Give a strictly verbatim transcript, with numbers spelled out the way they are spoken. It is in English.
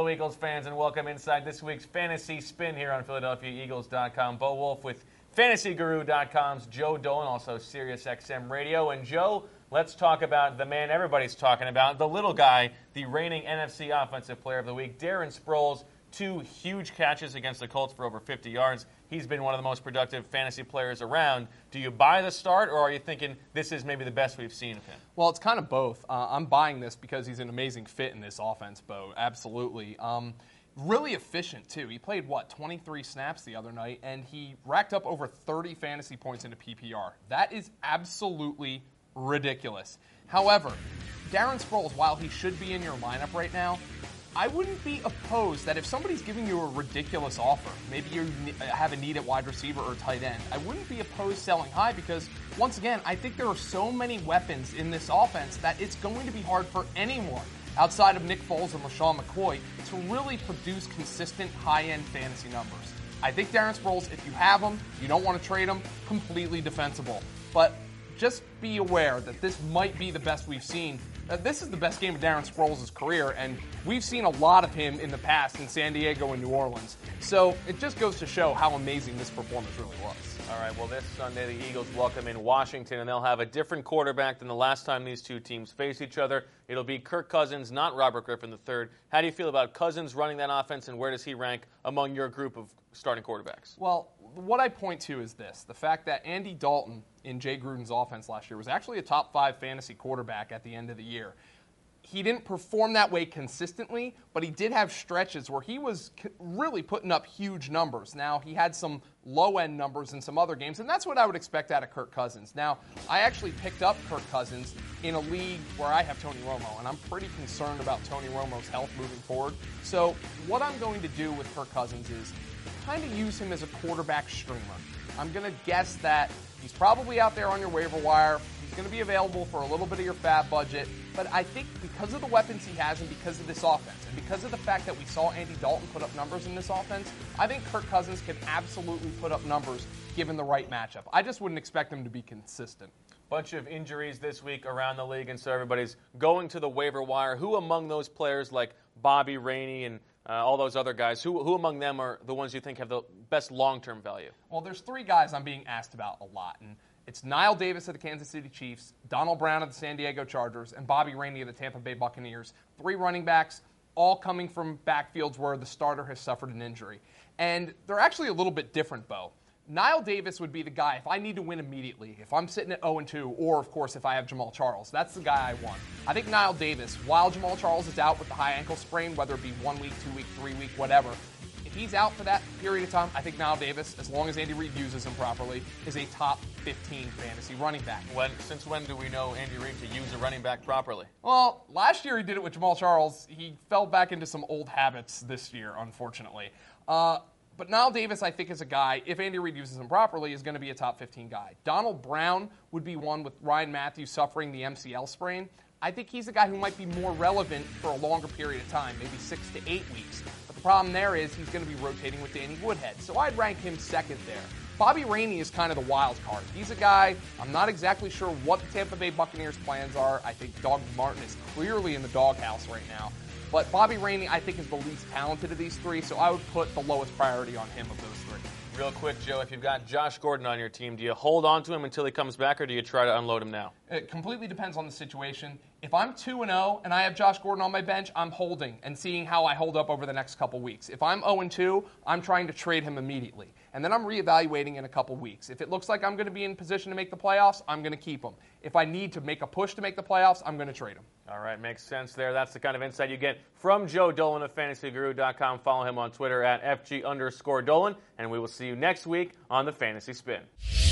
Hello, Eagles fans, and welcome inside this week's Fantasy Spin here on Philadelphia Eagles dot com. Bo Wolf with Fantasy Guru dot com's Joe Dolan, also Sirius X M Radio. And Joe, let's talk about the man everybody's talking about, the little guy, the reigning N F C Offensive Player of the Week, Darren Sproles. Two huge catches against the Colts for over fifty yards. He's been one of the most productive fantasy players around. Do you buy the start, or are you thinking this is maybe the best we've seen of him? Well, it's kind of both. Uh, I'm buying this because he's an amazing fit in this offense, Bo. Absolutely. Um, really efficient, too. He played, what, twenty-three snaps the other night, and he racked up over thirty fantasy points into P P R. That is absolutely ridiculous. However, Darren Sproles, while he should be in your lineup right now, I wouldn't be opposed that if somebody's giving you a ridiculous offer, maybe you have a need at wide receiver or tight end, I wouldn't be opposed selling high because, once again, I think there are so many weapons in this offense that it's going to be hard for anyone outside of Nick Foles and LaShawn McCoy to really produce consistent high-end fantasy numbers. I think Darren Sproles, if you have him, you don't want to trade him, completely defensible. But just be aware that this might be the best we've seen. Uh, this is the best game of Darren Sproles' career, and we've seen a lot of him in the past in San Diego and New Orleans. So it just goes to show how amazing this performance really was. All right, well, this Sunday the Eagles welcome in Washington, and they'll have a different quarterback than the last time these two teams faced each other. It'll be Kirk Cousins, not Robert Griffin the third. How do you feel about Cousins running that offense, and where does he rank among your group of starting quarterbacks? Well, what I point to is this, the fact that Andy Dalton in Jay Gruden's offense last year was actually a top five fantasy quarterback at the end of the year. He didn't perform that way consistently, but he did have stretches where he was really putting up huge numbers. Now, he had some low-end numbers in some other games, and that's what I would expect out of Kirk Cousins. Now, I actually picked up Kirk Cousins in a league where I have Tony Romo, and I'm pretty concerned about Tony Romo's health moving forward. So what I'm going to do with Kirk Cousins is kind of use him as a quarterback streamer. I'm going to guess that he's probably out there on your waiver wire. He's going to be available for a little bit of your fab budget. But I think because of the weapons he has and because of this offense and because of the fact that we saw Andy Dalton put up numbers in this offense, I think Kirk Cousins can absolutely put up numbers given the right matchup. I just wouldn't expect him to be consistent. Bunch of injuries this week around the league, and so everybody's going to the waiver wire. Who among those players like Bobby Rainey and uh, all those other guys, who, who among them are the ones you think have the best long-term value? Well, there's three guys I'm being asked about a lot, and it's Niall Davis of the Kansas City Chiefs, Donald Brown of the San Diego Chargers, and Bobby Rainey of the Tampa Bay Buccaneers. Three running backs, all coming from backfields where the starter has suffered an injury. And they're actually a little bit different, Bo. Niall Davis would be the guy if I need to win immediately, if I'm sitting at oh and two, or, of course, if I have Jamal Charles. That's the guy I want. I think Niall Davis, while Jamal Charles is out with the high ankle sprain, whether it be one week, two week, three week, whatever, if he's out for that period of time, I think Niall Davis, as long as Andy Reid uses him properly, is a top fifteen fantasy running back. When, since when do we know Andy Reid to use a running back properly? Well, last year he did it with Jamal Charles. He fell back into some old habits this year, unfortunately. Uh, But Niall Davis, I think, is a guy, if Andy Reid uses him properly, is going to be a top fifteen guy. Donald Brown would be one with Ryan Matthews suffering the M C L sprain. I think he's a guy who might be more relevant for a longer period of time, maybe six to eight weeks. But the problem there is he's going to be rotating with Danny Woodhead. So I'd rank him second there. Bobby Rainey is kind of the wild card. He's a guy, I'm not exactly sure what the Tampa Bay Buccaneers' plans are. I think Doug Martin is clearly in the doghouse right now. But Bobby Rainey, I think, is the least talented of these three, so I would put the lowest priority on him of those three. Real quick, Joe, if you've got Josh Gordon on your team, do you hold on to him until he comes back, or do you try to unload him now? It completely depends on the situation. If I'm two and oh and I have Josh Gordon on my bench, I'm holding and seeing how I hold up over the next couple weeks. If I'm oh and two, I'm trying to trade him immediately. And then I'm reevaluating in a couple weeks. If it looks like I'm going to be in position to make the playoffs, I'm going to keep him. If I need to make a push to make the playoffs, I'm going to trade him. All right, makes sense there. That's the kind of insight you get from Joe Dolan of Fantasy Guru dot com. Follow him on Twitter at F G underscore Dolan, and we will see you next week on the Fantasy Spin.